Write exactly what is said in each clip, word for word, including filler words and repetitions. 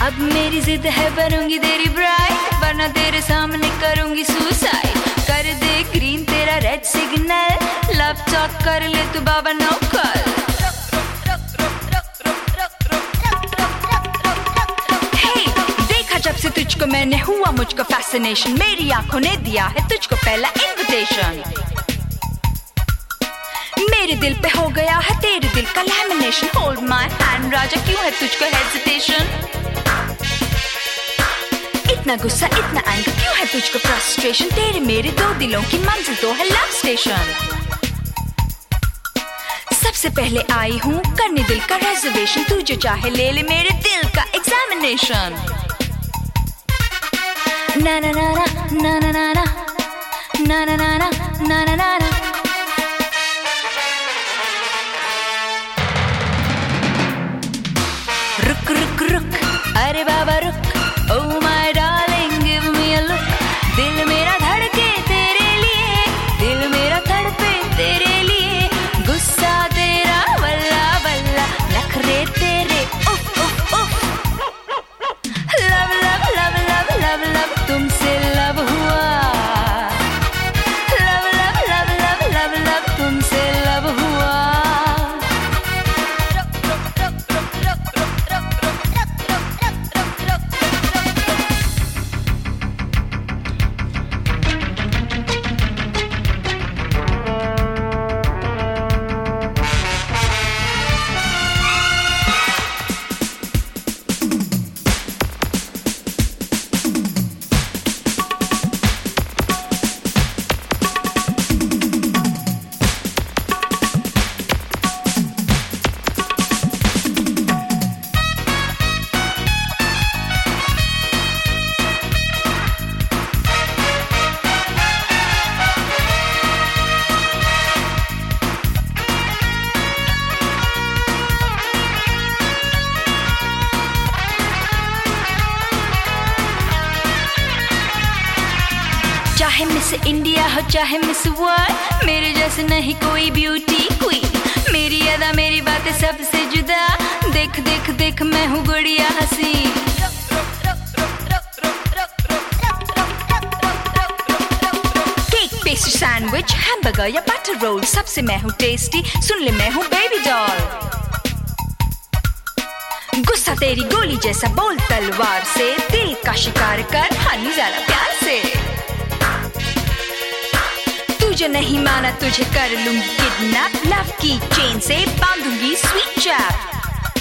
अब मेरी जिद है बनूंगी तेरी ब्राइड, वरना तेरे सामने करूंगी सुसाइड। कर दे ग्रीन तेरा रेड सिग्नल, लव टॉक कर ले तू बाबा नो कॉल। हे देखा जब से तुझको मैंने हुआ मुझको फैसिनेशन, मेरी आंखों ने दिया है तुझको पहला इन्विटेशन। मेरे दिल पे हो गया है तेरे दिल का लैमिनेशन, होल्ड माय हैंड राजा क्यों है तुझको हेजिटेशन। इतना गुस्सा इतना एंगर क्यों है तुझको फ्रस्ट्रेशन, तेरे मेरे दो दिलों की मंजिल तो है लव स्टेशन। सबसे पहले आई हूँ करने दिल का रिजर्वेशन, तू जो चाहे ले ले मेरे दिल का एग्जामिनेशन। ना ना ना ना ना ना ना ना ना ना ना ना ना ना ना। रुक रुक रुक अरे बाबा रुक, oh my darling give me a look। दिल मेरा धड़के तेरे लिए, दिल मेरा तड़पे तेरे लिए, गुस्सा तेरा वल्ला वल्ला, नखरे तेरे उफ उफ उफ। Love love love love love love तुमसे लव हुआ, love love love love love love तुमसे लव हुआ। चाहे मिस इंडिया हो चाहे मिस वर्ल्ड, मेरे जैसे नहीं कोई ब्यूटी क्वीन। मेरी अदा मेरी बातें सबसे जुदा, देख देख देख मैं हूँ गुड़िया हंसी। केक पेस्ट्री सैंडविच हैमबर्गर या बटर रोल, सबसे मैं हूँ टेस्टी, सुन ले मैं हूँ बेबी डॉल। गुस्सा तेरी गोली जैसा बोल तलवार से, दिल का शिकार कर हनी जरा प्यार से। तुझे नहीं माना तुझे कर लूंगी किडनैप, लव की चेन से बांधूंगी स्वीट चैप।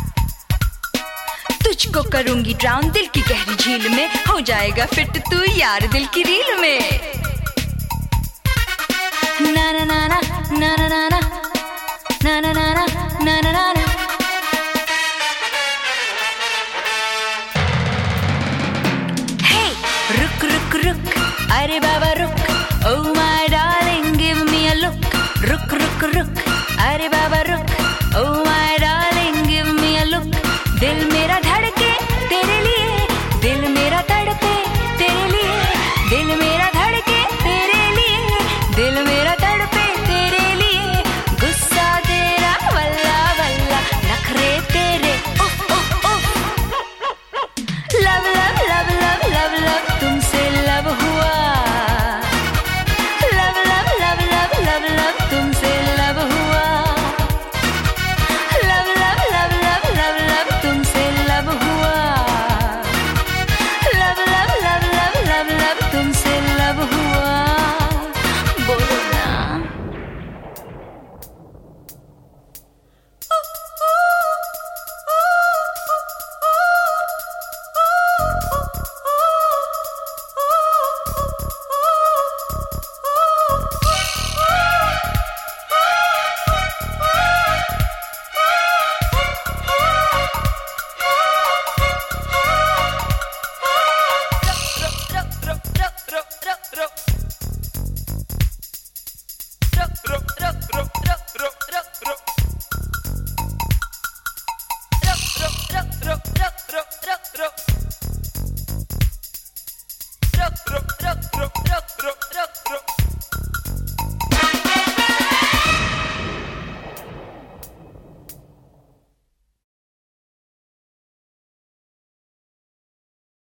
तुझको करूंगी ड्राउन दिल की गहरी झील में, हो जाएगा फिट तू यार दिल की रील में। ना ना ना ना ना ना ना ना ना ना ना ना ना ना ना। हे रुक रुक रुक अरे बाबा रुक, oh my darling give me a look। रुक रुक रुक अरे बाबा